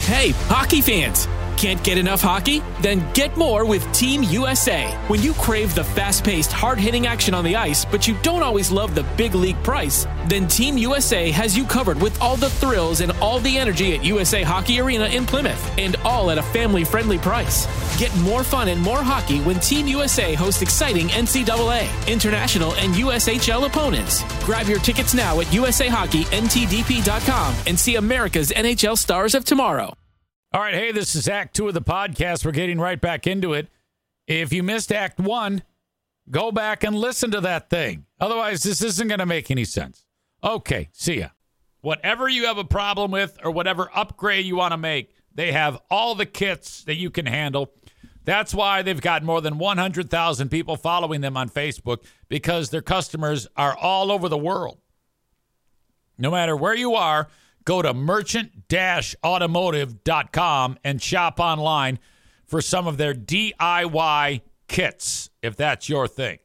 Hey, hockey fans! Can't get enough hockey? Then get more with Team USA. When you crave the fast-paced, hard-hitting action on the ice, but you don't always love the big league price, then Team USA has you covered with all the thrills and all the energy at USA Hockey Arena in Plymouth, and all at a family-friendly price. Get more fun and more hockey when Team USA hosts exciting NCAA, international, and USHL opponents. Grab your tickets now at USAHockeyNTDP.com and see America's NHL stars of tomorrow. All right, hey, this is Act 2 of the podcast. We're getting right back into it. If you missed Act 1, go back and listen to that thing. Otherwise, this isn't going to make any sense. Okay, see ya. Whatever you have a problem with or whatever upgrade you want to make, they have all the kits that you can handle. That's why they've got more than 100,000 people following them on Facebook, because their customers are all over the world. No matter where you are, go to merchant-automotive.com and shop online for some of their DIY kits, if that's your thing.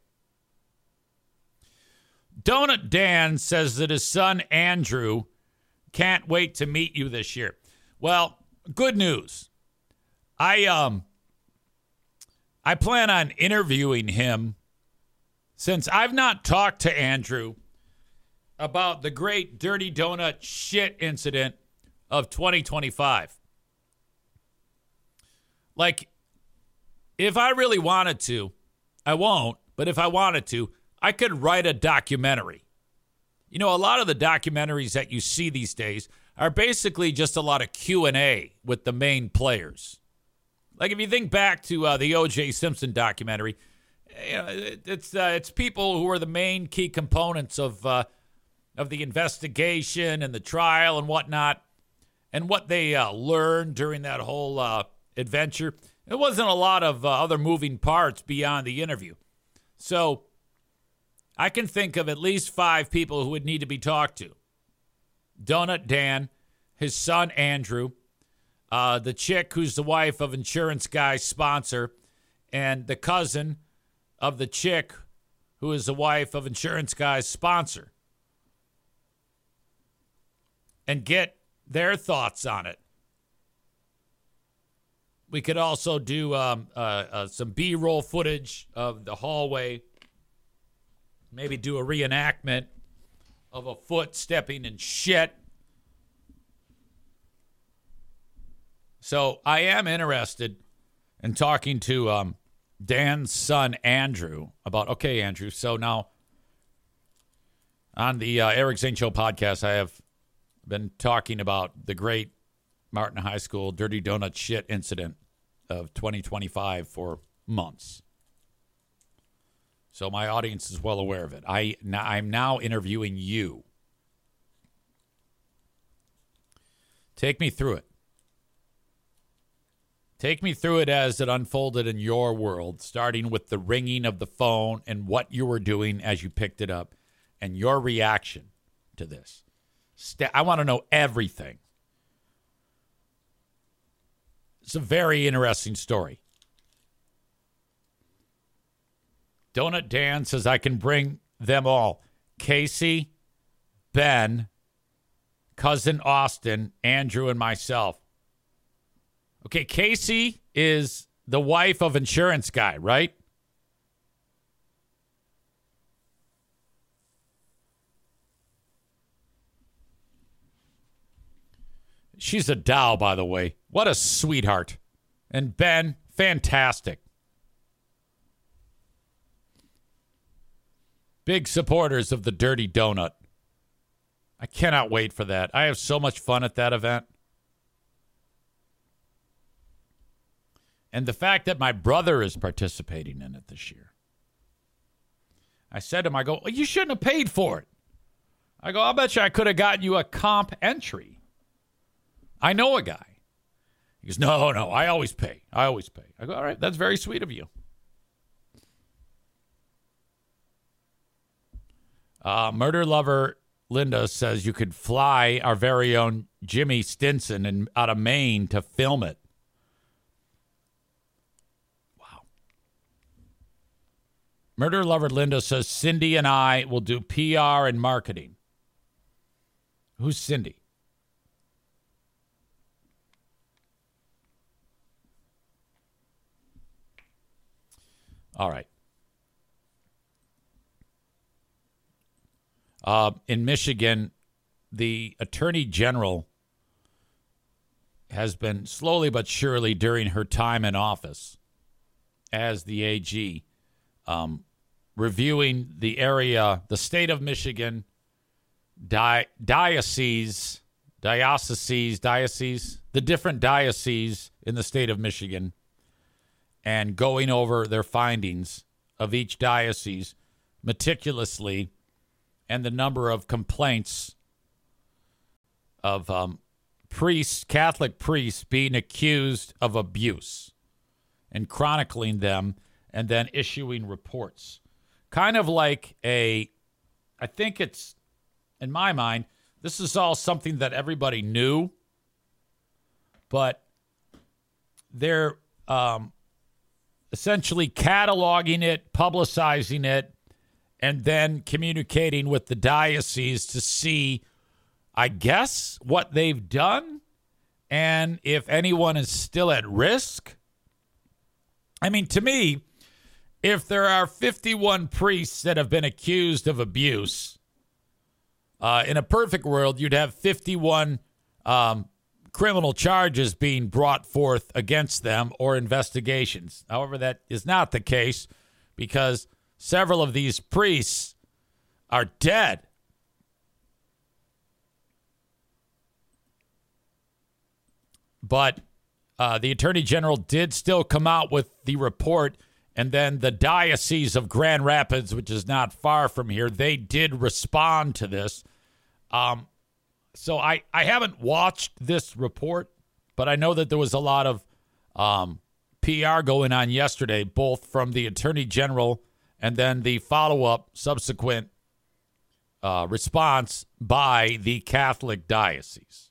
Donut Dan says that his son Andrew can't wait to meet you this year. Well, good news. I plan on interviewing him, since I've not talked to Andrew about the great Dirty Donut shit incident of 2025. Like, if I really wanted to, I won't, but if I wanted to, I could write a documentary. You know, a lot of the documentaries that you see these days are basically just a lot of Q&A with the main players. Like, if you think back to the O.J. Simpson documentary, you know, it's people who are the main key components of the investigation and the trial and whatnot, and what they learned during that whole adventure. There wasn't a lot of other moving parts beyond the interview. So I can think of at least 5 people who would need to be talked to. Donut Dan, his son Andrew, the chick who's the wife of Insurance Guy's sponsor, and the cousin of the chick who is the wife of Insurance Guy's sponsor. And get their thoughts on it. We could also do some B-roll footage of the hallway. Maybe do a reenactment of a foot stepping in shit. So I am interested in talking to Dan's son, Andrew, about, okay, Andrew, so now on the Eric Zane Show podcast, I have been talking about the great Martin High School Dirty Donut shit incident of 2025 for months. So my audience is well aware of it. I'm now interviewing you. Take me through it. Take me through it as it unfolded in your world, starting with the ringing of the phone and what you were doing as you picked it up and your reaction to this. I want to know everything. It's a very interesting story. Donut Dan says I can bring them all. Casey, Ben, cousin Austin, Andrew, and myself. Okay, Casey is the wife of Insurance Guy, right? She's a doll, by the way. What a sweetheart. And Ben, fantastic. Big supporters of the Dirty Donut. I cannot wait for that. I have so much fun at that event. And the fact that my brother is participating in it this year. I said to him, I go, well, you shouldn't have paid for it. I go, I'll bet you I could have gotten you a comp entry. I know a guy. He goes, no, I always pay. I go, all right, that's very sweet of you. Murder Lover Linda says you could fly our very own Jimmy Stinson out of Maine to film it. Wow. Murder Lover Linda says Cindy and I will do PR and marketing. Who's Cindy? All right. In Michigan, the Attorney General has been slowly but surely during her time in office as the AG, reviewing the area, the state of Michigan, dioceses, the different dioceses in the state of Michigan, and going over their findings of each diocese meticulously, and the number of complaints of priests, Catholic priests, being accused of abuse, and chronicling them, and then issuing reports. Kind of like I think it's, in my mind, this is all something that everybody knew, but they're essentially cataloging it, publicizing it, and then communicating with the diocese to see, I guess, what they've done and if anyone is still at risk. I mean, to me, if there are 51 priests that have been accused of abuse, in a perfect world, you'd have 51 criminal charges being brought forth against them or investigations. However, that is not the case because several of these priests are dead. But the Attorney General did still come out with the report, and then the Diocese of Grand Rapids, which is not far from here, they did respond to this. So I haven't watched this report, but I know that there was a lot of PR going on yesterday, both from the Attorney General and then the follow-up subsequent response by the Catholic diocese.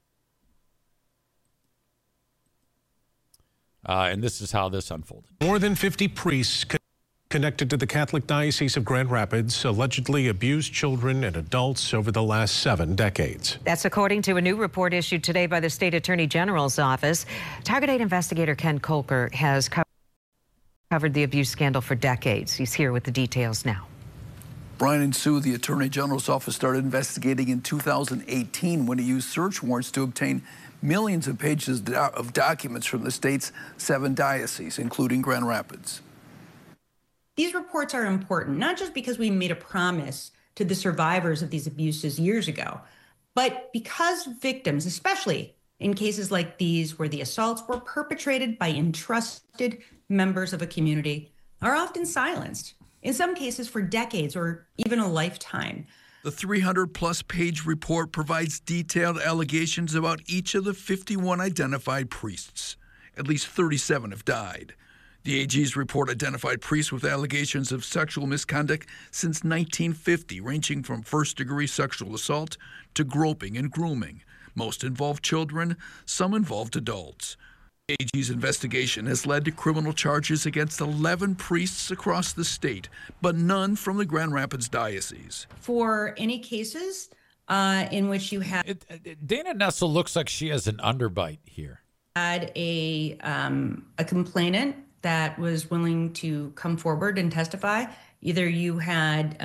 And this is how this unfolded. More than 50 priests connected to the Catholic Diocese of Grand Rapids allegedly abused children and adults over the last 7 decades. That's according to a new report issued today by the State Attorney General's office. Target 8 investigator Ken Kolker has covered the abuse scandal for decades. He's here with the details now. Brian and Sue, the Attorney General's office started investigating in 2018 when he used search warrants to obtain millions of pages of documents from the state's 7 dioceses, including Grand Rapids. These reports are important, not just because we made a promise to the survivors of these abuses years ago, but because victims, especially in cases like these where the assaults were perpetrated by entrusted members of a community, are often silenced, in some cases for decades or even a lifetime. The 300-plus page report provides detailed allegations about each of the 51 identified priests. At least 37 have died. The AG's report identified priests with allegations of sexual misconduct since 1950, ranging from first-degree sexual assault to groping and grooming. Most involved children, some involved adults. The AG's investigation has led to criminal charges against 11 priests across the state, but none from the Grand Rapids Diocese. For any cases in which you had Dana Nessel looks like she has an underbite here. Had a complainant that was willing to come forward and testify. Either you had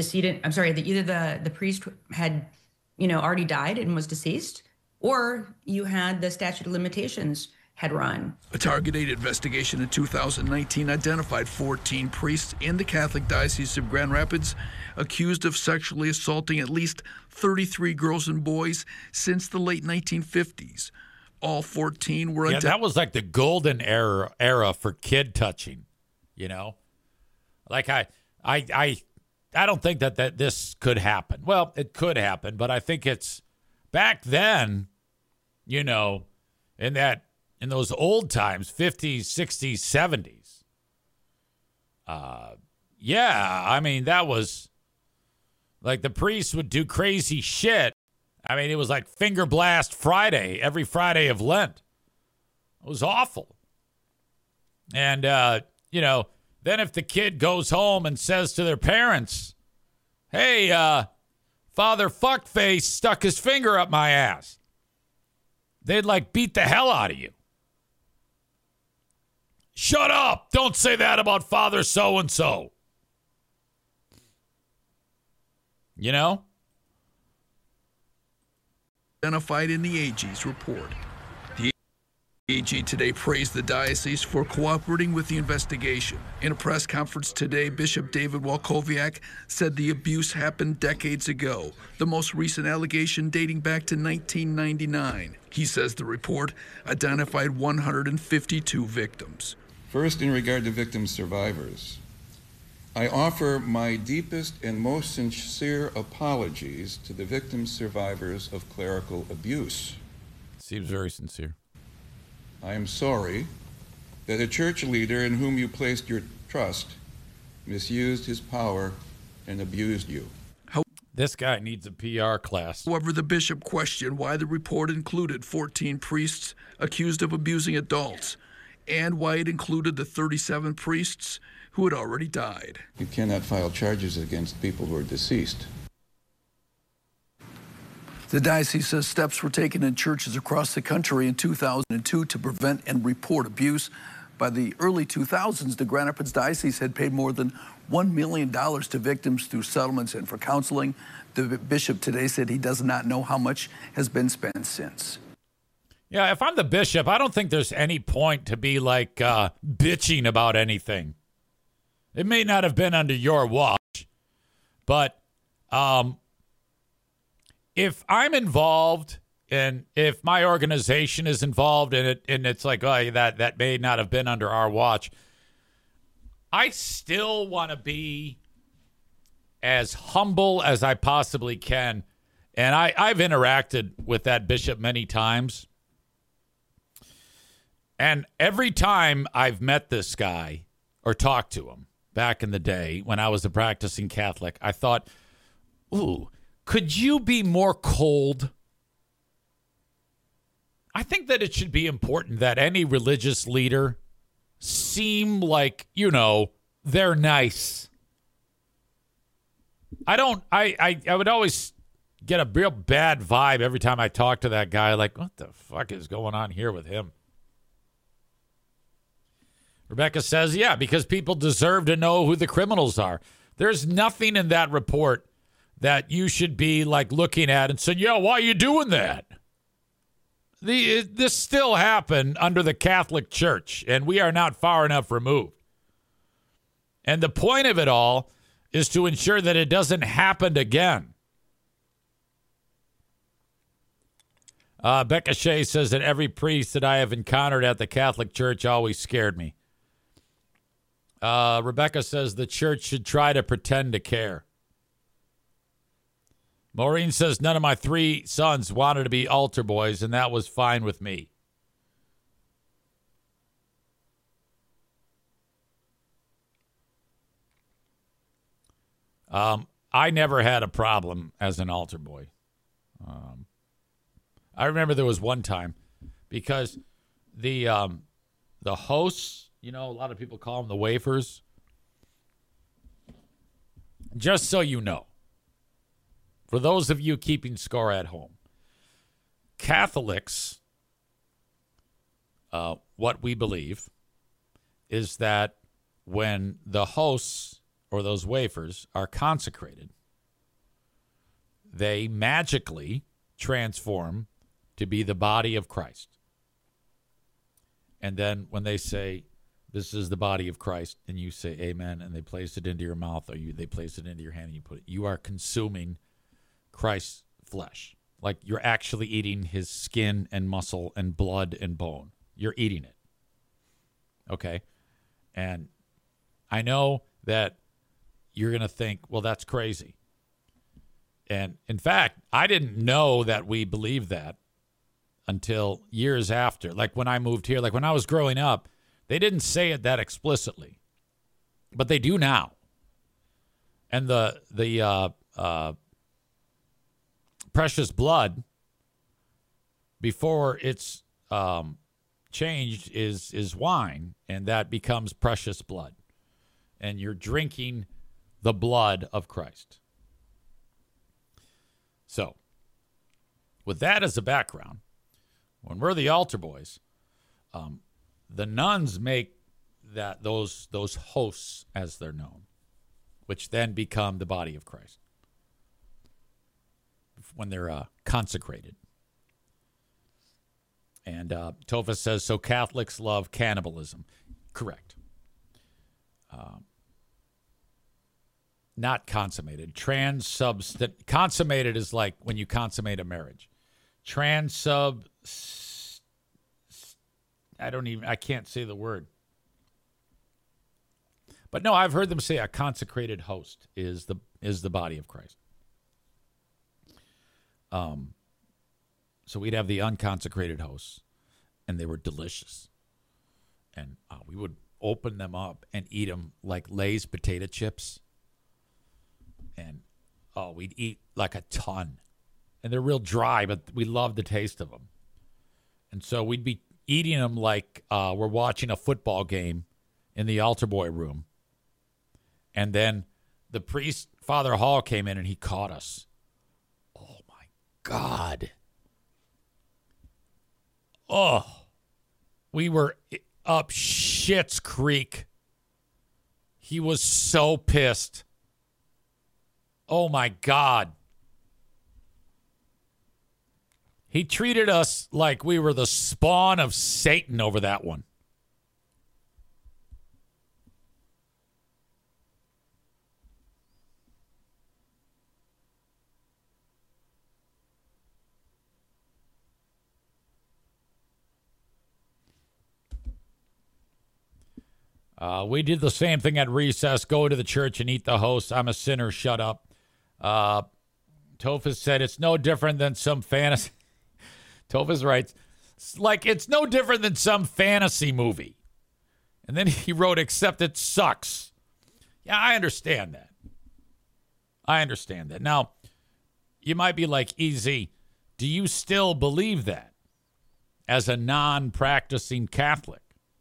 the priest had, already died and was deceased, or you had the statute of limitations had run. A Target 8 investigation in 2019 identified 14 priests in the Catholic Diocese of Grand Rapids accused of sexually assaulting at least 33 girls and boys since the late 1950s. All 14 were that was like the golden era for kid touching, Like I don't think that this could happen. Well, it could happen, but I think it's back then, in those old times, 50s, 60s, 70s. That was like the priests would do crazy shit. It was like Finger Blast Friday, every Friday of Lent. It was awful. And, then if the kid goes home and says to their parents, hey, Father Fuckface stuck his finger up my ass, they'd beat the hell out of you. Shut up. Don't say that about Father so-and-so. You know? Identified in the AG's report. The AG today praised the diocese for cooperating with the investigation. In a press conference today, Bishop David Walkowiak said the abuse happened decades ago, the most recent allegation dating back to 1999. He says the report identified 152 victims. First, in regard to victim survivors, I offer my deepest and most sincere apologies to the victim survivors of clerical abuse. Seems very sincere. I am sorry that a church leader in whom you placed your trust misused his power and abused you. This guy needs a PR class. However, the bishop questioned why the report included 14 priests accused of abusing adults and why it included the 37 priests who had already died. You cannot file charges against people who are deceased. The diocese says steps were taken in churches across the country in 2002 to prevent and report abuse. By the early 2000s, the Grand Rapids Diocese had paid more than $1 million to victims through settlements and for counseling. The bishop today said he does not know how much has been spent since. Yeah, if I'm the bishop, I don't think there's any point to be like bitching about anything. It may not have been under your watch, but if I'm involved and if my organization is involved in it, and it's like, oh, that may not have been under our watch, I still want to be as humble as I possibly can. And I've interacted with that bishop many times. And every time I've met this guy or talked to him back in the day when I was a practicing Catholic, I thought, ooh, could you be more cold? I think that it should be important that any religious leader seem like, they're nice. I would always get a real bad vibe every time I talk to that guy. Like, what the fuck is going on here with him? Rebecca says, yeah, because people deserve to know who the criminals are. There's nothing in that report that you should be like looking at and saying, yeah, why are you doing that? This still happened under the Catholic Church, and we are not far enough removed. And the point of it all is to ensure that it doesn't happen again. Becca Shea says that every priest that I have encountered at the Catholic Church always scared me. Rebecca says the church should try to pretend to care. Maureen says none of my 3 sons wanted to be altar boys, and that was fine with me. I never had a problem as an altar boy. I remember there was one time because the hosts, a lot of people call them the wafers. Just so you know, for those of you keeping score at home, Catholics, what we believe is that when the hosts or those wafers are consecrated, they magically transform to be the body of Christ. And then when they say, this is the body of Christ, and you say amen, and they place it into your mouth, or they place it into your hand, and you put it, you are consuming Christ's flesh. Like you're actually eating his skin and muscle and blood and bone. You're eating it. Okay? And I know that you're going to think, well, that's crazy. And in fact, I didn't know that we believed that until years after. Like when I moved here, like when I was growing up, they didn't say it that explicitly, but they do now. And the precious blood, before it's changed, is wine, and that becomes precious blood. And you're drinking the blood of Christ. So, with that as a background, when we're the altar boys, the nuns make that those hosts, as they're known, which then become the body of Christ when they're consecrated. And Topher says, so Catholics love cannibalism. Correct. Not consummated. Consummated is like when you consummate a marriage. I can't say the word. But no, I've heard them say a consecrated host is the body of Christ. So we'd have the unconsecrated hosts, and they were delicious. And we would open them up and eat them like Lay's potato chips. And, we'd eat like a ton. And they're real dry, but we love the taste of them. And so we'd be eating them like we're watching a football game in the altar boy room. And then the priest, Father Hall, came in and he caught us. Oh, my God. Oh, we were up Schitt's Creek. He was so pissed. Oh, my God. He treated us like we were the spawn of Satan over that one. We did the same thing at recess. Go to the church and eat the host. I'm a sinner. Shut up. Tophus said it's no different than some fantasy. Tophus writes, it's no different than some fantasy movie. And then he wrote, except it sucks. Yeah, I understand that. Now, you might be like, easy. Do you still believe that as a non-practicing Catholic?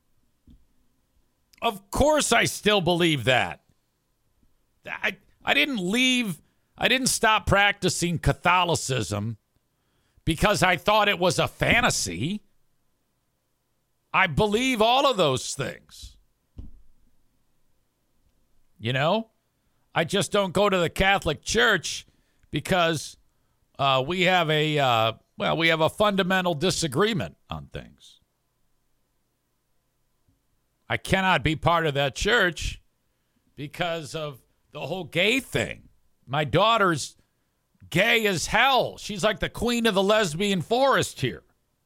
Of course I still believe that. I didn't stop practicing Catholicism because I thought it was a fantasy. I believe all of those things. You know? I just don't go to the Catholic Church because we have a fundamental disagreement on things. I cannot be part of that church because of the whole gay thing. My daughter's gay as hell. She's like the queen of the lesbian forest here.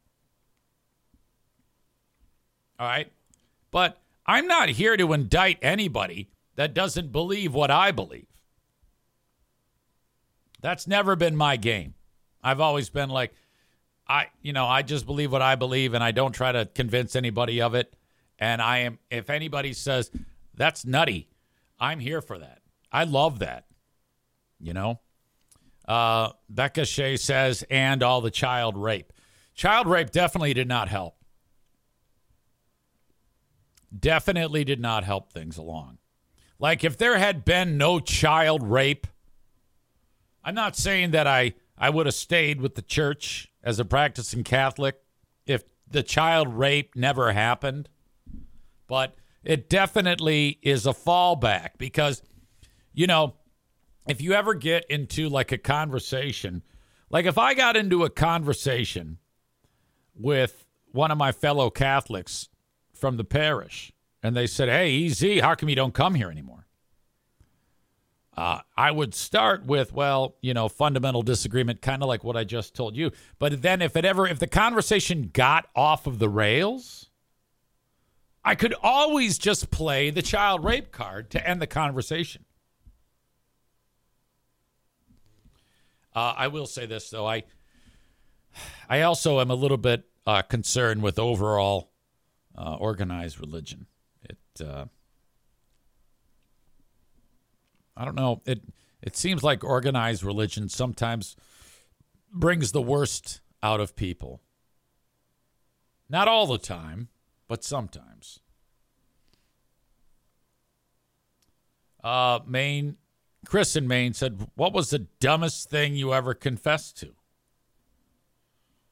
All right? But I'm not here to indict anybody that doesn't believe what I believe. That's never been my game. I've always been like, I just believe what I believe, and I don't try to convince anybody of it. And if anybody says, that's nutty, I'm here for that. I love that. You know? Becca Shea says, and all the child rape. Child rape definitely did not help. Definitely did not help things along. Like, if there had been no child rape, I'm not saying that I would have stayed with the church as a practicing Catholic if the child rape never happened. But it definitely is a fallback because, if you ever get into like a conversation, like if I got into a conversation with one of my fellow Catholics from the parish and they said, hey, EZ, how come you don't come here anymore? I would start with, fundamental disagreement, kind of like what I just told you. But then if the conversation got off of the rails, I could always just play the child rape card to end the conversation. I will say this, though. I also am a little bit concerned with overall organized religion. I don't know. It seems like organized religion sometimes brings the worst out of people. Not all the time, but sometimes. Chris in Maine said, what was the dumbest thing you ever confessed to?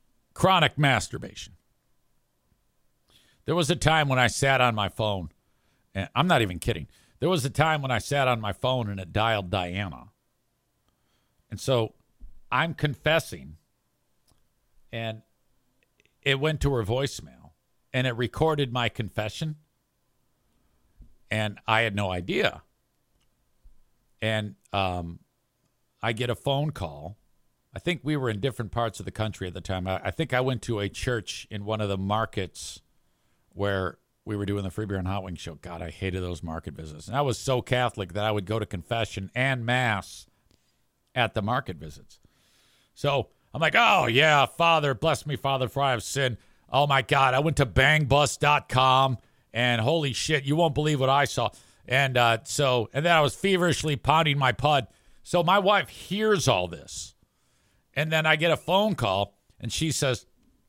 Chronic masturbation. There was a time when I sat on my phone And I'm not even kidding. There was a time when I sat on my phone and it dialed Diana. And so I'm confessing, and it went to her voicemail, and it recorded my confession, and I had no idea. And I get a phone call. I think we were in different parts of the country at the time. I think I went to a church in one of the markets where we were doing the Free Beer and Hot Wings show. God, I hated those market visits. And I was so Catholic that I would go to confession and mass at the market visits. So I'm like, oh, yeah, Father, bless me, Father, for I have sinned. Oh, my God, I went to bangbus.com, and holy shit, you won't believe what I saw. And then I was feverishly pounding my pud. So my wife hears all this. And then I get a phone call, and she says,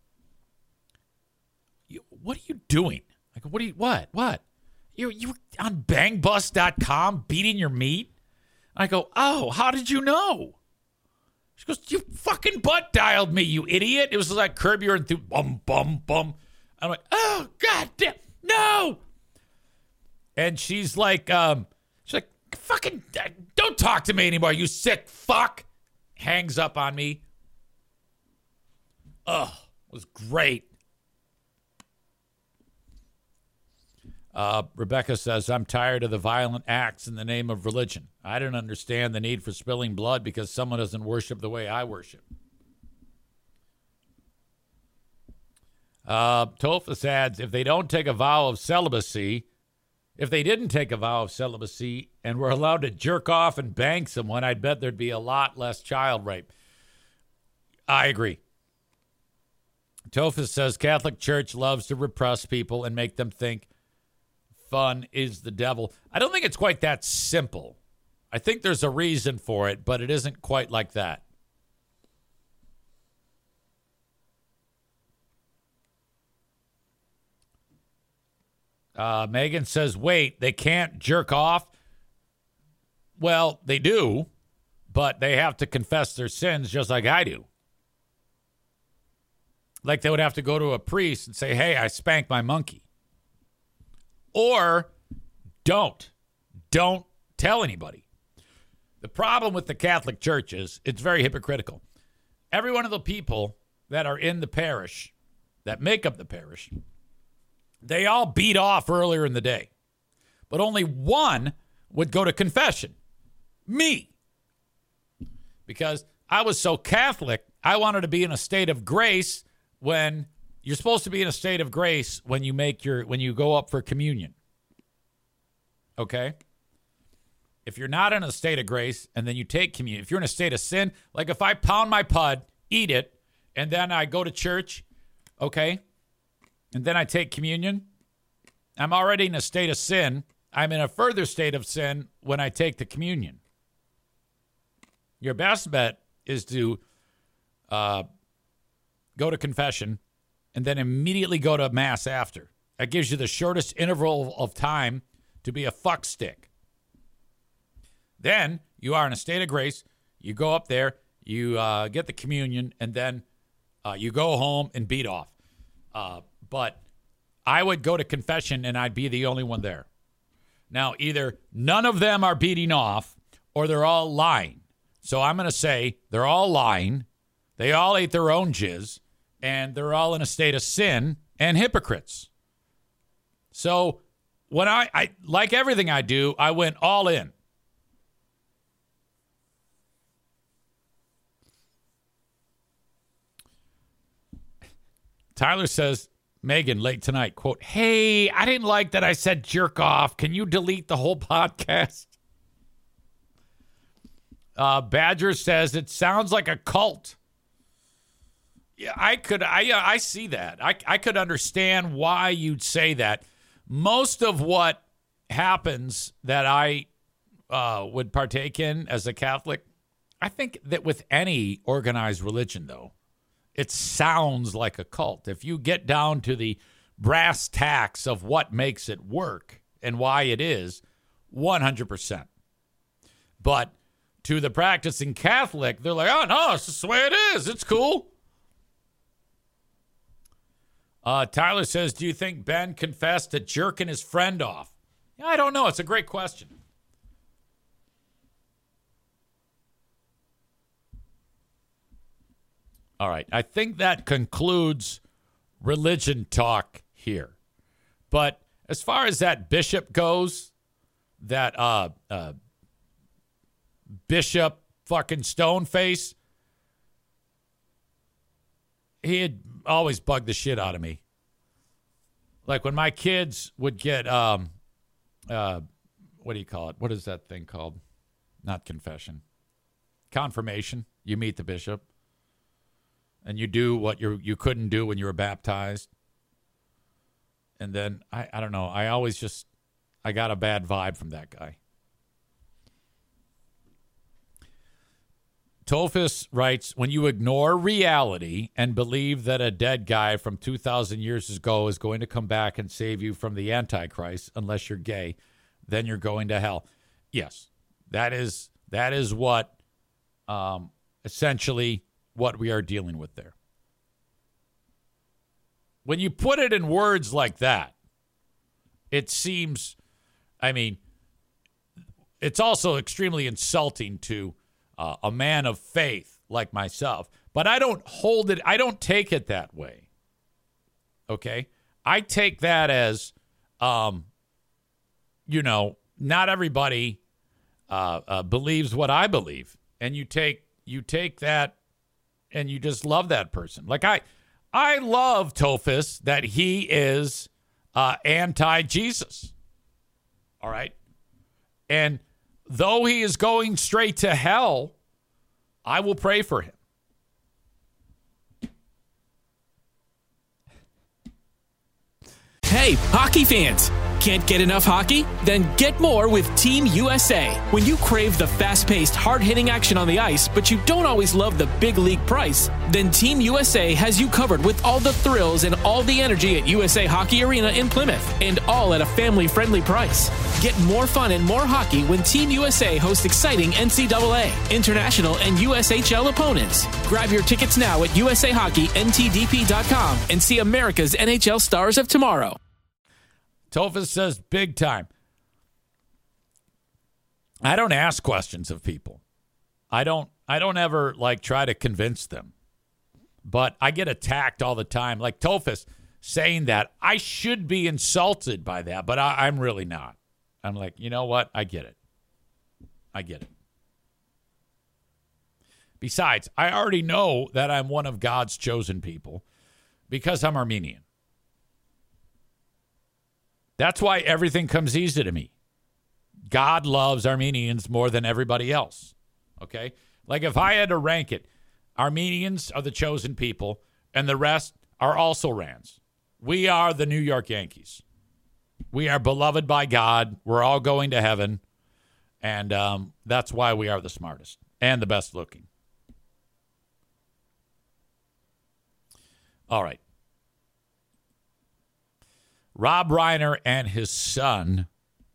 what are you doing? I go, what? You were on bangbus.com beating your meat? I go, oh, how did you know? She goes, you fucking butt dialed me, you idiot. It was like Curb Your Enthusiasm, bum, bum, bum. I'm like, oh, God damn, no. And she's like, fucking, don't talk to me anymore, you sick fuck. Hangs up on me. Oh, it was great. Rebecca says, I'm tired of the violent acts in the name of religion. I don't understand the need for spilling blood because someone doesn't worship the way I worship. Tophus adds, if they didn't take a vow of celibacy and were allowed to jerk off and bang someone, I'd bet there'd be a lot less child rape. I agree. Tophus says, Catholic Church loves to repress people and make them think fun is the devil. I don't think it's quite that simple. I think there's a reason for it, but it isn't quite like that. Megan says, wait, they can't jerk off? Well, they do, but they have to confess their sins just like I do. Like they would have to go to a priest and say, hey, I spanked my monkey. Or don't tell anybody. The problem with the Catholic Church is it's very hypocritical. Every one of the people that are in the parish, that make up the parish, they all beat off earlier in the day. But only one would go to confession. Me. Because I was so Catholic, I wanted to be in a state of grace when you're supposed to be in a state of grace when you go up for communion. Okay? If you're not in a state of grace and then you take communion, if you're in a state of sin, like if I pound my pud, eat it, and then I go to church, okay, and then I take communion, I'm already in a state of sin. I'm in a further state of sin when I take the communion. Your best bet is to go to confession and then immediately go to mass after. That gives you the shortest interval of time to be a fuck stick. Then you are in a state of grace. You go up there, you get the communion, and then you go home and beat off. But I would go to confession and I'd be the only one there. Now, either none of them are beating off or they're all lying. So I'm going to say they're all lying. They all ate their own jizz. And they're all in a state of sin and hypocrites. So when I like everything I do, I went all in. Tyler says, Megan, late tonight, quote, hey, I didn't like that I said jerk off. Can you delete the whole podcast? Badger says, it sounds like a cult. Yeah, I see that. I could understand why you'd say that. Most of what happens that I would partake in as a Catholic, I think that with any organized religion, though, it sounds like a cult. If you get down to the brass tacks of what makes it work and why it is, 100%. But to the practicing Catholic, they're like, oh, no, it's just the way it is. It's cool. Tyler says, do you think Ben confessed to jerking his friend off? Yeah, I don't know. It's a great question. All right. I think that concludes religion talk here. But as far as that bishop goes, that Bishop fucking Stoneface, he had always bugged the shit out of me. Like when my kids would get, what do you call it? What is that thing called? Not confession. Confirmation. You meet the bishop. And you do what you couldn't do when you were baptized. And then, I don't know, I got a bad vibe from that guy. Tofus writes, when you ignore reality and believe that a dead guy from 2,000 years ago is going to come back and save you from the Antichrist, unless you're gay, then you're going to hell. Yes, that is what essentially what we are dealing with there. When you put it in words like that, it seems, it's also extremely insulting to a man of faith like myself. But I don't take it that way. Okay? I take that as, not everybody believes what I believe. And you take that and you just love that person. Like I love Tofus that he is anti-Jesus. All right? And though he is going straight to hell, I will pray for him. Hey, hockey fans! Can't get enough hockey? Then get more with Team USA. When you crave the fast-paced, hard-hitting action on the ice, but you don't always love the big league price, then Team USA has you covered with all the thrills and all the energy at USA Hockey Arena in Plymouth, and all at a family-friendly price. Get more fun and more hockey when Team USA hosts exciting NCAA, international, and USHL opponents. Grab your tickets now at USAHockeyNTDP.com and see America's NHL stars of tomorrow. Tofus says big time. I don't ask questions of people. I don't ever try to convince them. But I get attacked all the time. Like Tofus saying that. I should be insulted by that, but I'm really not. I'm like, you know what? I get it. Besides, I already know that I'm one of God's chosen people because I'm Armenian. That's why everything comes easy to me. God loves Armenians more than everybody else. Okay? Like if I had to rank it, Armenians are the chosen people, and the rest are also Rans. We are the New York Yankees. We are beloved by God. We're all going to heaven. And that's why we are the smartest and the best looking. All right. Rob Reiner and his son.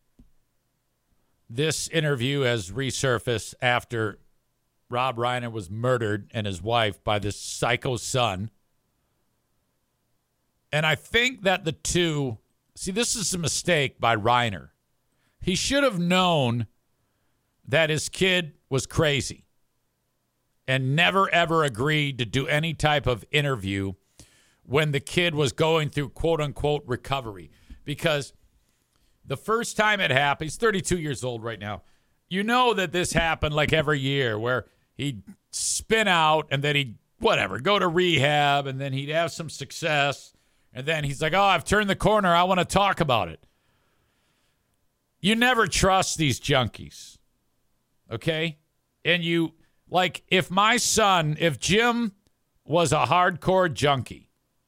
This interview has resurfaced after Rob Reiner was murdered and his wife by this psycho son. And I think that the two, this is a mistake by Reiner. He should have known that his kid was crazy and never, ever agreed to do any type of interview when the kid was going through quote-unquote recovery. Because the first time it happened, he's 32 years old right now. You know that this happened like every year where he'd spin out and then he'd, go to rehab and then he'd have some success. And then he's like, I've turned the corner. I want to talk about it. You never trust these junkies. Okay? And if Jim was a hardcore junkie,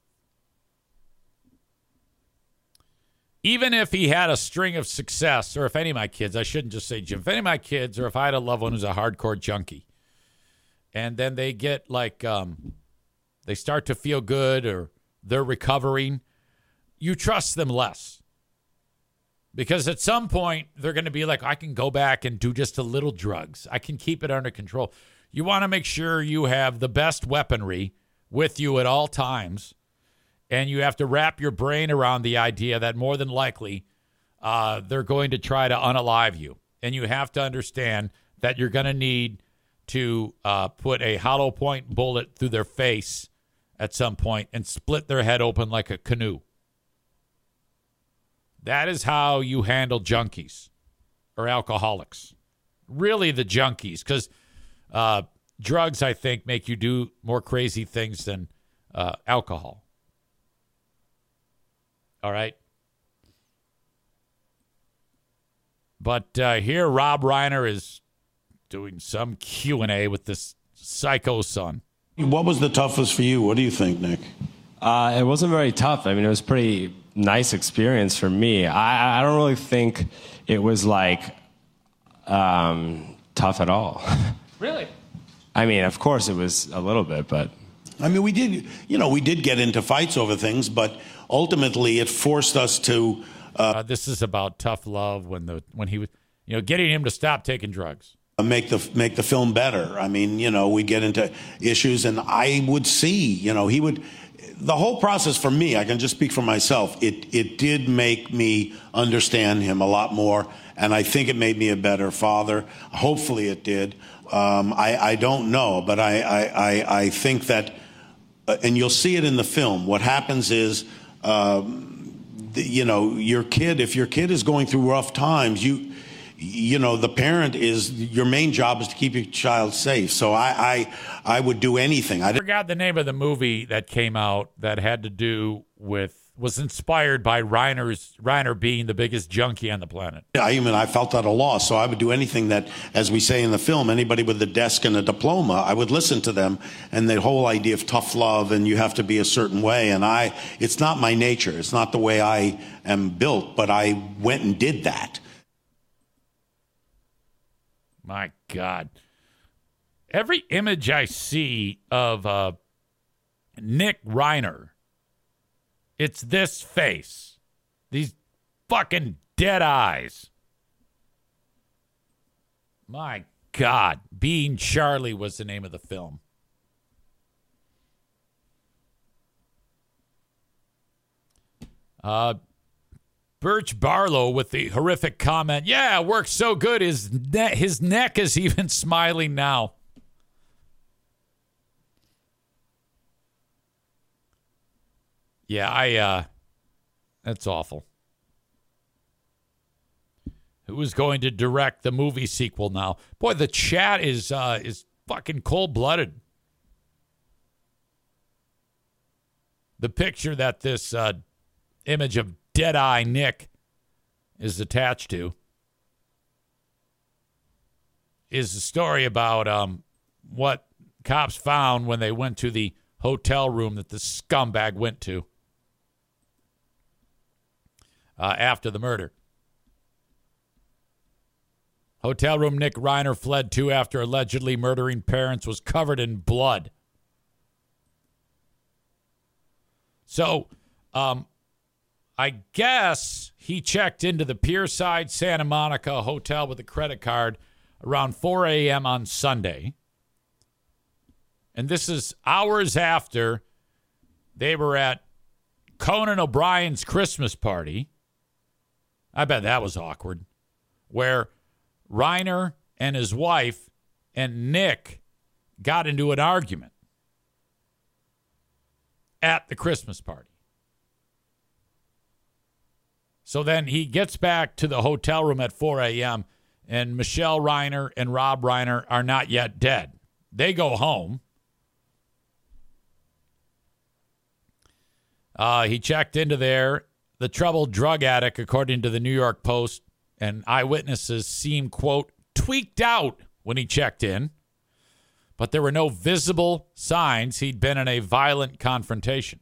even if he had a string of success, or if any of my kids, I shouldn't just say Jim, if any of my kids, or if I had a loved one who's a hardcore junkie, and then they get they start to feel good or they're recovering, you trust them less. Because at some point, they're going to be like, I can go back and do just a little drugs. I can keep it under control. You want to make sure you have the best weaponry with you at all times. And you have to wrap your brain around the idea that more than likely they're going to try to unalive you. And you have to understand that you're going to need to put a hollow point bullet through their face at some point and split their head open like a canoe. That is how you handle junkies or alcoholics. Really the junkies, because drugs, I think, make you do more crazy things than alcohol. All right? But here, Rob Reiner is doing some Q&A with this psycho son. What was the toughest for you? What do you think, Nick? It wasn't very tough. I mean, it was a pretty nice experience for me. I don't really think it was like tough at all. Really? I mean, of course it was a little bit, but... I mean, we did get into fights over things, but ultimately it forced us to... this is about tough love when he was, getting him to stop taking drugs. Make the film better. I mean, we get into issues, and I would see, he would... The whole process for me, I can just speak for myself, it did make me understand him a lot more, and I think it made me a better father. Hopefully it did. I don't know, but I think that, and you'll see it in the film, what happens is, your kid, if your kid is going through rough times, the parent your main job is to keep your child safe. So I would do anything. I forgot the name of the movie that came out that had to do with, was inspired by Reiner being the biggest junkie on the planet. I felt at a loss, so I would do anything that, as we say in the film, anybody with a desk and a diploma, I would listen to them, and the whole idea of tough love and you have to be a certain way, and it's not my nature. It's not the way I am built, but I went and did that. My God. Every image I see of Nick Reiner, it's this face. These fucking dead eyes. My God. Being Charlie was the name of the film. Birch Barlow with the horrific comment, yeah, it works so good, his neck is even smiling now. Yeah, that's awful. Who is going to direct the movie sequel now? Boy, the chat is fucking cold-blooded. The picture that this image of Deadeye Nick is attached to is a story about what cops found when they went to the hotel room that the scumbag went to after the murder. Hotel room Nick Reiner fled to after allegedly murdering parents was covered in blood. So, I guess he checked into the Pierside Santa Monica hotel with a credit card around 4 a.m. on Sunday. And this is hours after they were at Conan O'Brien's Christmas party. I bet that was awkward. Where Reiner and his wife and Nick got into an argument at the Christmas party. So then he gets back to the hotel room at 4 a.m. and Michelle Reiner and Rob Reiner are not yet dead. They go home. He checked into there. The troubled drug addict, according to the New York Post, and eyewitnesses seemed, quote, tweaked out when he checked in. But there were no visible signs he'd been in a violent confrontation.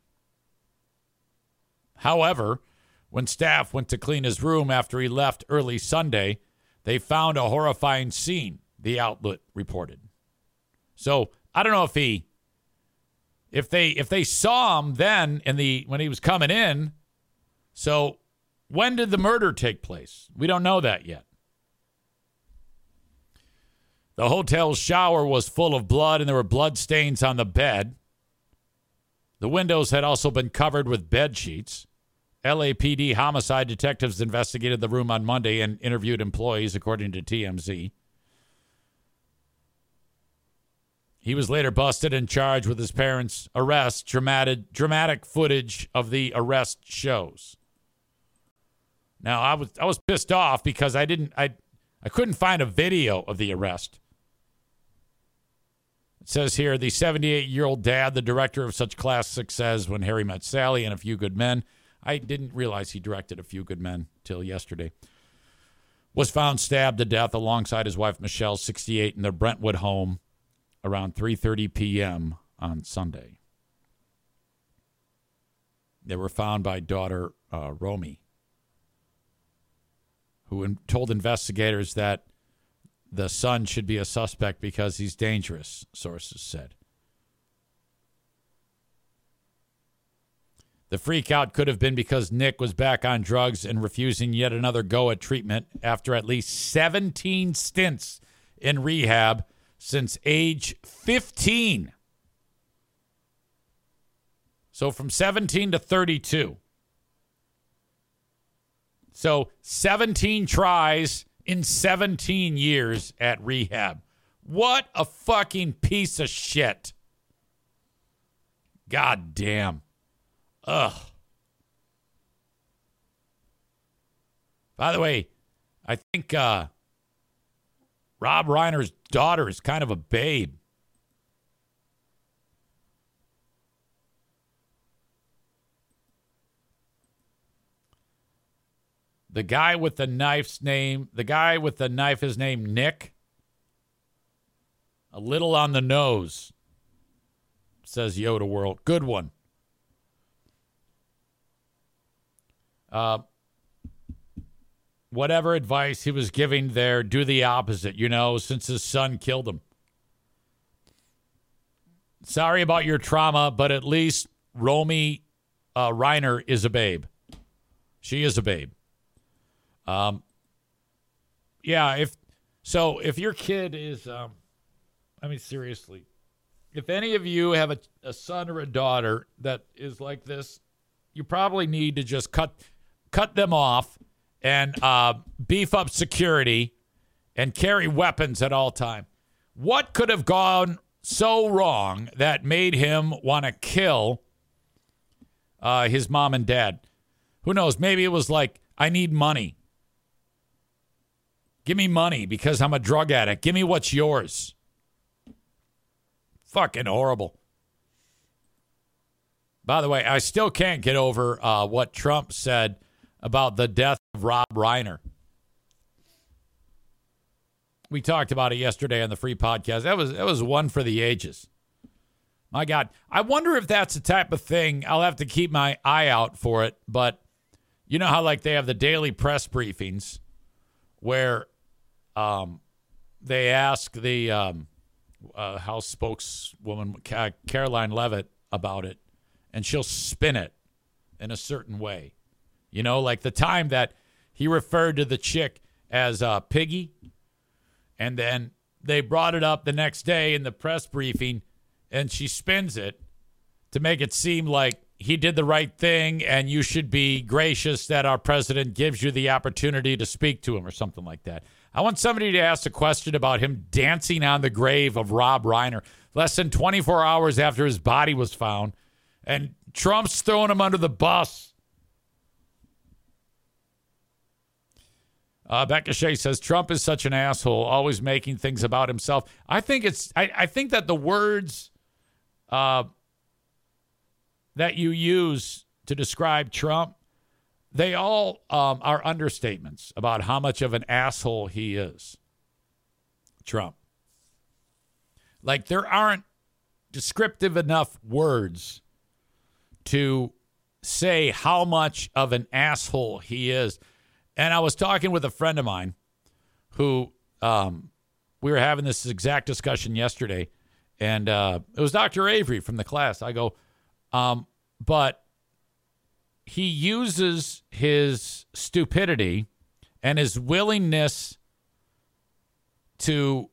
However, when staff went to clean his room after he left early Sunday, they found a horrifying scene, the outlet reported. So I don't know if they saw him then when he was coming in. So when did the murder take place? We don't know that yet. The hotel's shower was full of blood and there were blood stains on the bed. The windows had also been covered with bed sheets. LAPD homicide detectives investigated the room on Monday and interviewed employees, according to TMZ. He was later busted and charged with his parents' arrest. Dramatic footage of the arrest shows. Now, I was pissed off because I couldn't find a video of the arrest. It says here, the 78-year-old dad, the director of such classics as When Harry Met Sally and A Few Good Men, I didn't realize he directed A Few Good Men till yesterday, was found stabbed to death alongside his wife, Michelle, 68, in their Brentwood home around 3:30 p.m. on Sunday. They were found by daughter Romy, who told investigators that the son should be a suspect because he's dangerous, sources said. The freakout could have been because Nick was back on drugs and refusing yet another go at treatment after at least 17 stints in rehab since age 15. So from 17 to 32. So 17 tries in 17 years at rehab. What a fucking piece of shit. God damn. Ugh. By the way, I think Rob Reiner's daughter is kind of a babe. The guy with the knife is named Nick. A little on the nose, says Yoda World. Good one. Whatever advice he was giving there, do the opposite, since his son killed him. Sorry about your trauma, but at least Romy Reiner is a babe. She is a babe. If your kid is, seriously, if any of you have a son or a daughter that is like this, you probably need to just cut them off and beef up security and carry weapons at all time. What could have gone so wrong that made him want to kill his mom and dad? Who knows? Maybe it was like, I need money. Give me money because I'm a drug addict. Give me what's yours. Fucking horrible. By the way, I still can't get over what Trump said about the death of Rob Reiner. We talked about it yesterday on the free podcast. That was one for the ages. My God. I wonder if that's the type of thing. I'll have to keep my eye out for it. But you know how they have the daily press briefings where they ask the House spokeswoman, Caroline Leavitt, about it. And she'll spin it in a certain way. Like the time that he referred to the chick as Piggy. And then they brought it up the next day in the press briefing. And she spins it to make it seem like he did the right thing. And you should be gracious that our president gives you the opportunity to speak to him or something like that. I want somebody to ask a question about him dancing on the grave of Rob Reiner less than 24 hours after his body was found. And Trump's throwing him under the bus. Becca Shea says, Trump is such an asshole, always making things about himself. I think I think that the words that you use to describe Trump, they all are understatements about how much of an asshole he is. Trump. There aren't descriptive enough words to say how much of an asshole he is. And I was talking with a friend of mine who we were having this exact discussion yesterday. And it was Dr. Avery from the class. I go, but he uses his stupidity and his willingness to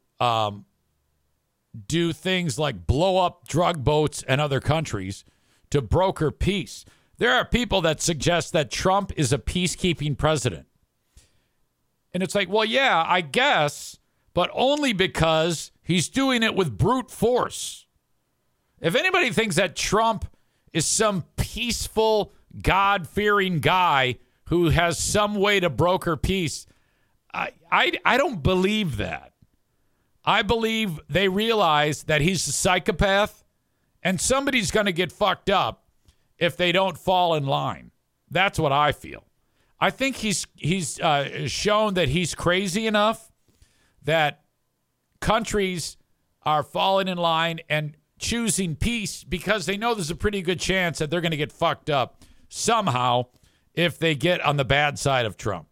do things like blow up drug boats and other countries to broker peace. There are people that suggest that Trump is a peacekeeping president. And it's like, well, yeah, I guess, but only because he's doing it with brute force. If anybody thinks that Trump is some peaceful, God-fearing guy who has some way to broker peace, I don't believe that. I believe they realize that he's a psychopath and somebody's going to get fucked up if they don't fall in line. That's what I feel. I think he's shown that he's crazy enough that countries are falling in line and choosing peace because they know there's a pretty good chance that they're going to get fucked up somehow if they get on the bad side of Trump.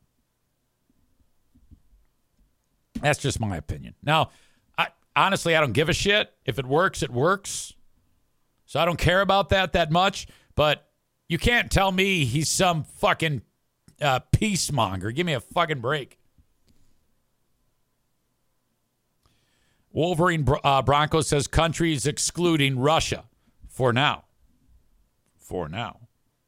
That's just my opinion. Now, honestly, I don't give a shit. If it works, it works. So I don't care about that much. But you can't tell me he's some fucking peacemonger. Give me a fucking break. Wolverine Bronco says countries excluding Russia for now. For now.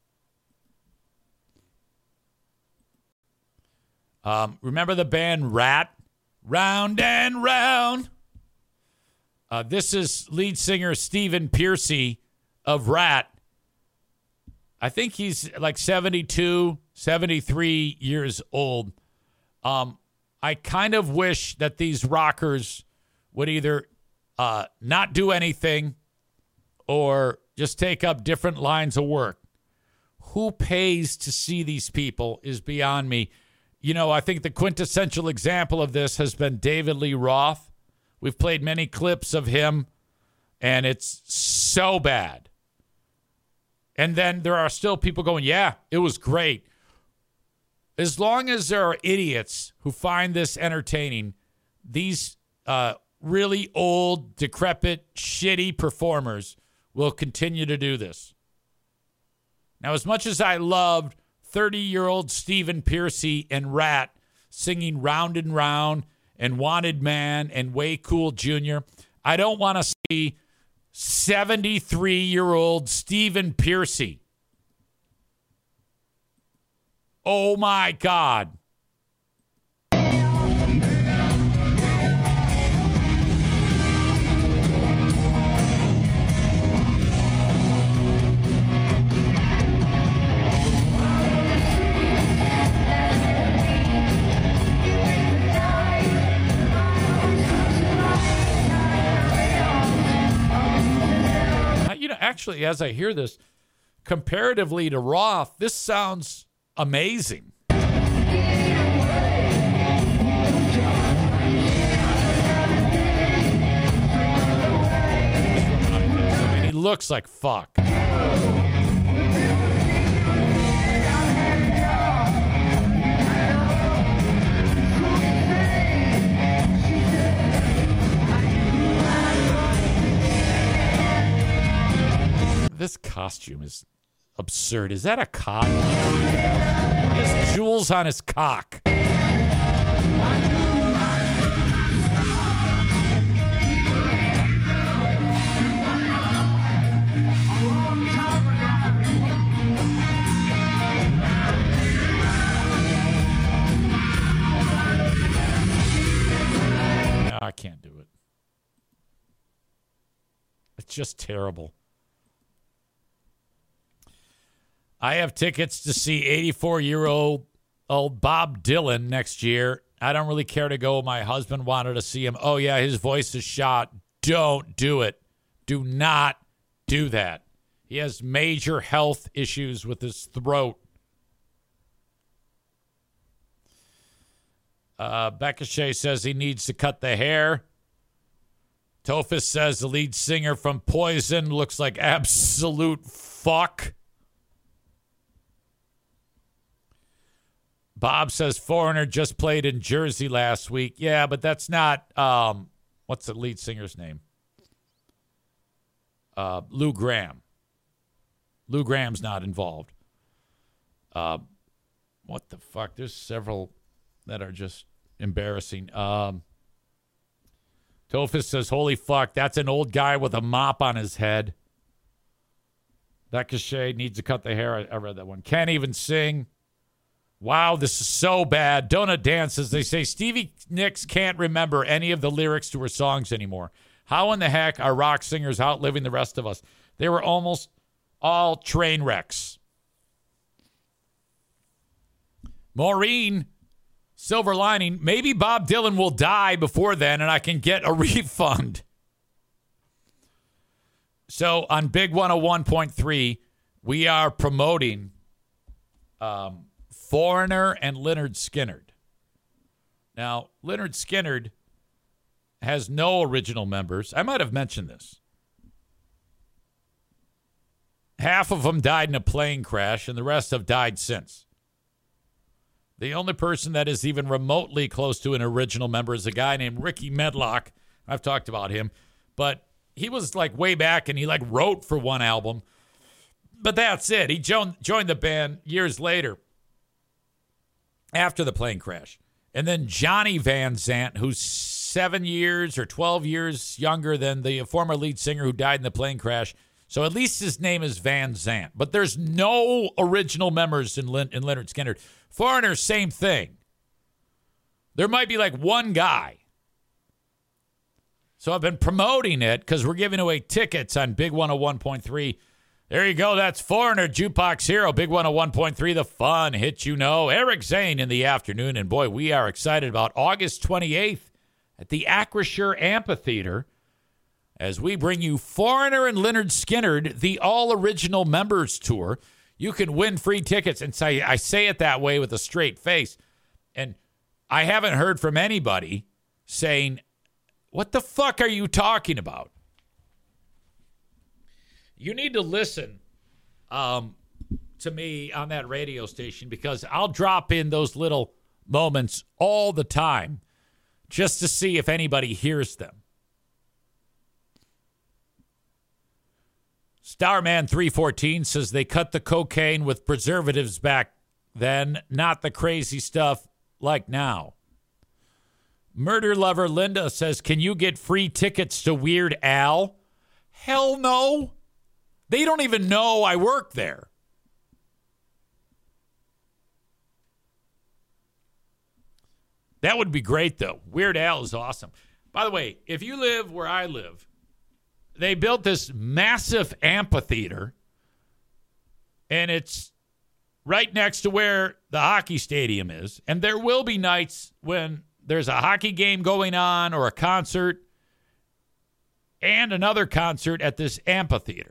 Remember the band Rat? Round and round. This is lead singer Stephen Pearcy of Rat. I think he's like 72, 73 years old. I kind of wish that these rockers would either not do anything or just take up different lines of work. Who pays to see these people is beyond me. You know, I think the quintessential example of this has been David Lee Roth. We've played many clips of him, and it's so bad. And then there are still people going, yeah, it was great. As long as there are idiots who find this entertaining, these really old, decrepit, shitty performers will continue to do this. Now, as much as I loved 30-year-old Stephen Pearcy and Rat singing Round and Round and Wanted Man and Way Cool Jr., I don't want to see 73-year-old Stephen Pearcy. Oh, my God. Actually, as I hear this, comparatively to Roth, this sounds amazing. I mean, he looks like fuck. This costume is absurd. Is that a cock? He has jewels on his cock. No, I can't do it. It's just terrible. I have tickets to see 84-year-old Bob Dylan next year. I don't really care to go. My husband wanted to see him. Oh, yeah, his voice is shot. Don't do it. Do not do that. He has major health issues with his throat. Becca Shea says he needs to cut the hair. Tophus says the lead singer from Poison looks like absolute fuck. Bob says Foreigner just played in Jersey last week. Yeah, but that's not, what's the lead singer's name? Lou Gramm. Lou Gramm's not involved. What the fuck? There's several that are just embarrassing. Tophus says, holy fuck, that's an old guy with a mop on his head. That cliche needs to cut the hair. I read that one. Can't even sing. Wow, this is so bad. Donut dances. They say Stevie Nicks can't remember any of the lyrics to her songs anymore. How in the heck are rock singers outliving the rest of us? They were almost all train wrecks. Maureen, silver lining. Maybe Bob Dylan will die before then and I can get a refund. So on Big 101.3, we are promoting Foreigner and Lynyrd Skynyrd. Now, Lynyrd Skynyrd has no original members. I might have mentioned this. Half of them died in a plane crash, and the rest have died since. The only person that is even remotely close to an original member is a guy named Ricky Medlock. I've talked about him. But he was like way back, and he like wrote for one album. But that's it. He joined the band years later after the plane crash. And then Johnny Van Zant, who's 7 years or 12 years younger than the former lead singer who died in the plane crash. So at least his name is Van Zant. But there's no original members in Lynyrd Skynyrd. Foreigner, same thing. There might be like one guy. So I've been promoting it because we're giving away tickets on Big 101.3. There you go. That's Foreigner, Jukebox Hero, Big 101.3, the fun hit you know. Eric Zane in the afternoon. And boy, we are excited about August 28th at the Acrisure Amphitheater as we bring you Foreigner and Lynyrd Skynyrd, the all-original members tour. You can win free tickets. And I say it that way with a straight face. And I haven't heard from anybody saying, what the fuck are you talking about? You need to listen to me on that radio station because I'll drop in those little moments all the time just to see if anybody hears them. Starman 314 says they cut the cocaine with preservatives back then, not the crazy stuff like now. Murder Lover Linda says, can you get free tickets to Weird Al? Hell no. They don't even know I work there. That would be great, though. Weird Al is awesome. By the way, if you live where I live, they built this massive amphitheater, and it's right next to where the hockey stadium is. And there will be nights when there's a hockey game going on or a concert and another concert at this amphitheater.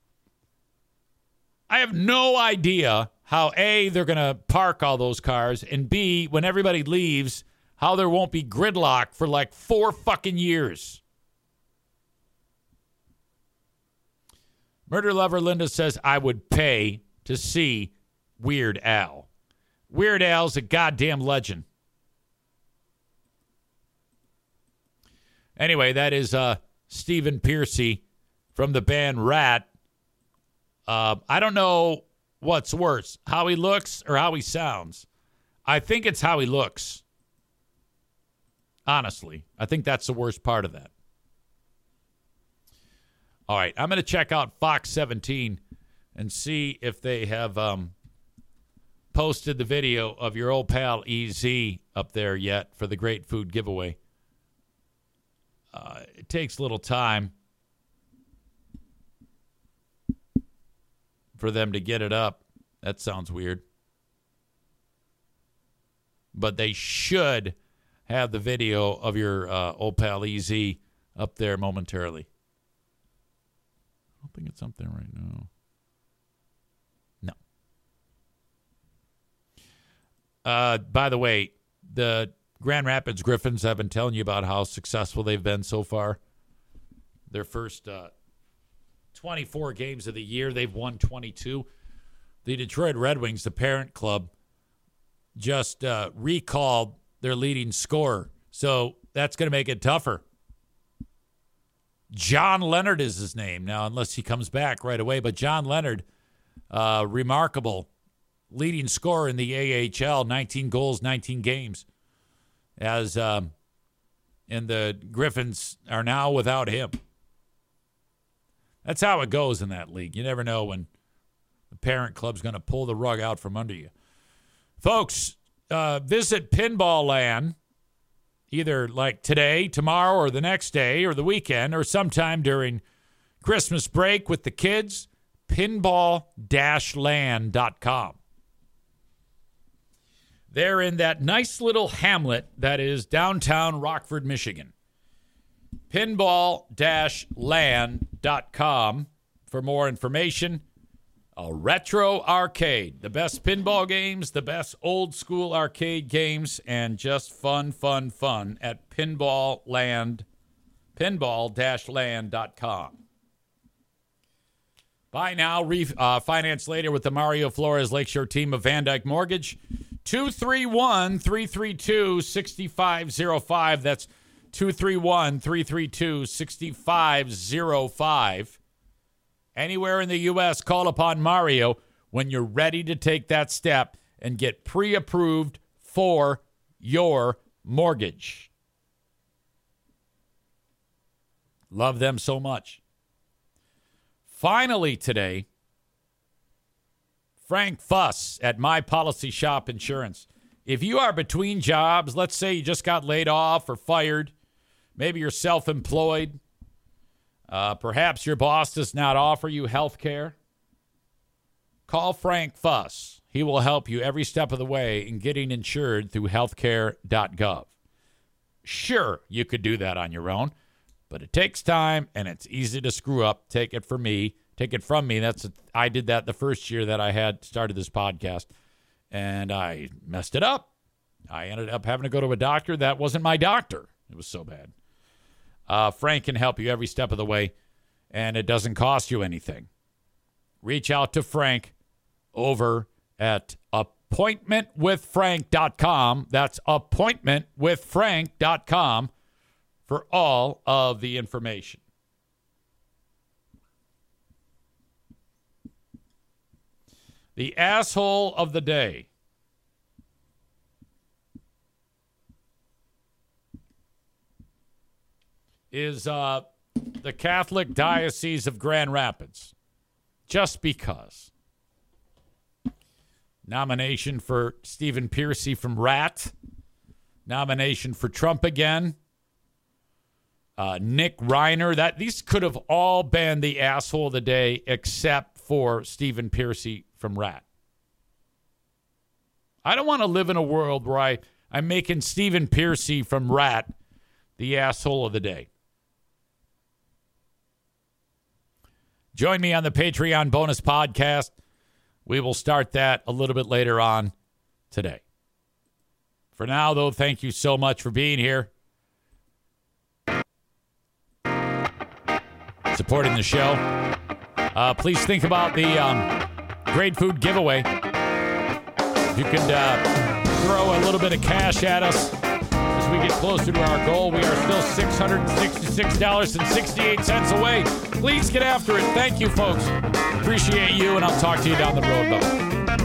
I have no idea how, A, they're going to park all those cars, and B, when everybody leaves, how there won't be gridlock for like 4 fucking years. Murder Lover Linda says, I would pay to see Weird Al. Weird Al's a goddamn legend. Anyway, that is Stephen Pearcy from the band Rat. I don't know what's worse, how he looks or how he sounds. I think it's how he looks. Honestly, I think that's the worst part of that. All right, I'm going to check out Fox 17 and see if they have posted the video of your old pal EZ up there yet for the Great Food Giveaway. It takes a little time for them to get it up. That sounds weird. But they should have the video of your old pal EZ up there momentarily. I don't think it's up there right now. No. By the way, the Grand Rapids Griffins, I've been telling you about how successful they've been so far. Their first 24 games of the year, they've won 22. The Detroit Red Wings, the parent club, just recalled their leading scorer. So that's going to make it tougher. John Leonard is his name now, unless he comes back right away. But John Leonard, remarkable leading scorer in the AHL, 19 goals, 19 games. And the Griffins are now without him. That's how it goes in that league. You never know when The Parent Club's going to pull the rug out from under you. Folks, visit Pinball Land either like today, tomorrow, or the next day, or the weekend, or sometime during Christmas break with the kids. Pinball-land.com. They're in that nice little hamlet that is downtown Rockford, Michigan. Pinball-land.com for more information. A retro arcade. The best pinball games, the best old school arcade games, and just fun at pinball-land.com. Buy now, finance later with the Mario Flores Lakeshore team of Van Dyke Mortgage. 231-332-6505. That's 231-332-6505. Anywhere in the U.S., call upon Mario when you're ready to take that step and get pre-approved for your mortgage. Love them so much. Finally today, Frank Fuss at My Policy Shop Insurance. If you are between jobs, let's say you just got laid off or fired, maybe you're self-employed, perhaps your boss does not offer you health care, call Frank Fuss. He will help you every step of the way in getting insured through healthcare.gov. Sure, you could do that on your own, but it takes time and it's easy to screw up. Take it from me. I did that the first year that I had started this podcast, and I messed it up. I ended up having to go to a doctor that wasn't my doctor. It was so bad. Frank can help you every step of the way, and it doesn't cost you anything. Reach out to Frank over at appointmentwithfrank.com. That's appointmentwithfrank.com for all of the information. The asshole of the day is the Catholic Diocese of Grand Rapids. Just because. Nomination for Stephen Pearcy from RAT. Nomination for Trump again. Nick Reiner. These could have all been the asshole of the day except for Stephen Pearcy from RAT. I don't want to live in a world where I'm making Stephen Pearcy from RAT the asshole of the day. Join me on the Patreon bonus podcast. We will start that a little bit later on today. For now, though, thank you so much for being here. Supporting the show. Please think about the Great Food giveaway. If you could throw a little bit of cash at us as we get closer to our goal. We are still $666.68 away. Please get after it. Thank you, folks. Appreciate you, and I'll talk to you down the road, though.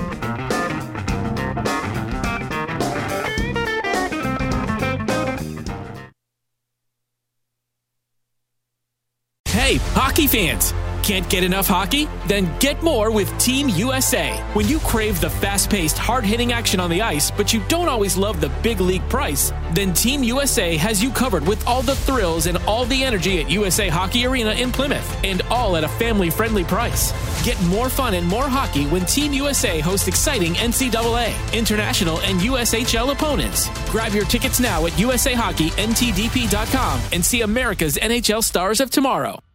Hey, hockey fans! Can't get enough hockey? Then get more with Team USA. When you crave the fast-paced, hard-hitting action on the ice, but you don't always love the big league price, then Team USA has you covered with all the thrills and all the energy at USA Hockey Arena in Plymouth, and all at a family-friendly price. Get more fun and more hockey when Team USA hosts exciting NCAA, international, and USHL opponents. Grab your tickets now at USAHockeyNTDP.com and see America's NHL stars of tomorrow.